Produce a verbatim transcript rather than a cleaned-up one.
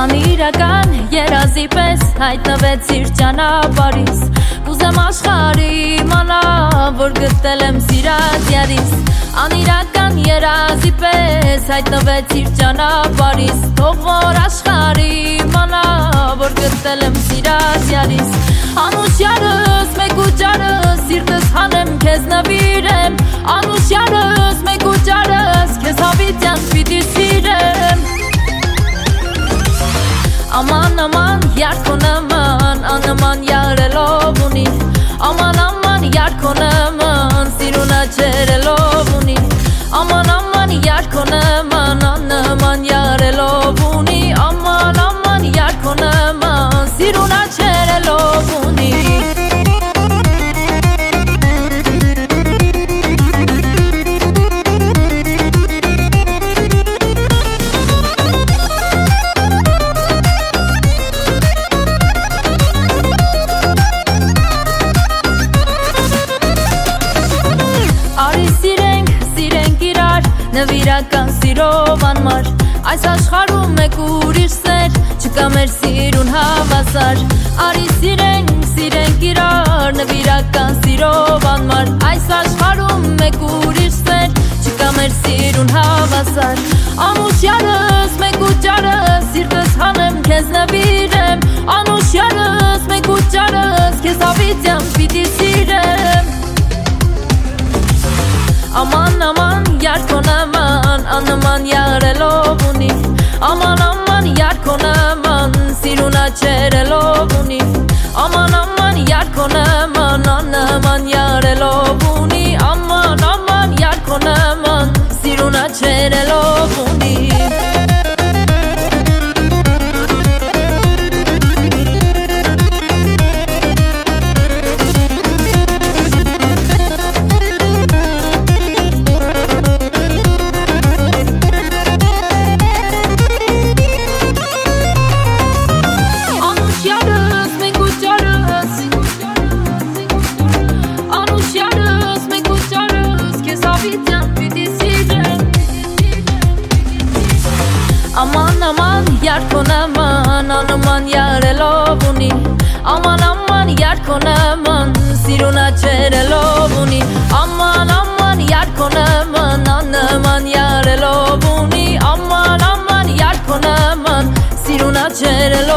անիրական երազի պես հայտնվեցիր ճանապարհիս Կուզեմ աշխարհի իմանա որ գտել եմ սիրած յարիս Անիրական երազի պես հայտնվեցիր ճանապարհիս Թող որ աշխարհի իմանա որ գտել եմ սիրած յարիս Անուշ յարս մեկ ու ճարս սիրտս հանեմ քեզ նվիրեմ Անուշ յարս մեկ ու ճարս քեզ հավիտյան պիտի սիրեմ Aman aman yar konaman Anaman yarelov uni Aman aman yar konaman Siruna çerelov uni Aman aman yar konaman Anaman yarelov uni Aman aman yar konaman Siruna çerelov uni Նվիրական սիրով անմար Այս աշխարհում մեկ ուրիշ սեր Չկա մեր սիրուն հավասար Արի սիրենք, սիրենք իրար Նվիրական սիրով անմար Այս աշխարհում մեկ ուրիշ սեր Չկա մեր սիրուն հավասար Անուշ յարս մեկ ու ճարս Սիրտս հանեմ քեզ նվիրեմ Անուշ յարս մեկ ու ճարս Քեզ հավիտյան պիտի սիրեմ Aman aman yar konaman Anaman yarelov uni Aman aman yar konaman Siruna çerelov uni Aman aman yar konaman Anaman yarelov uni Aman aman yar konaman Siruna çerelov uni Aman aman yar konaman Anaman yarelov uni Aman aman yar konaman Siruna çerelov uni Aman aman yar konaman Anaman yarelov uni Aman aman yar konaman Siruna çerelov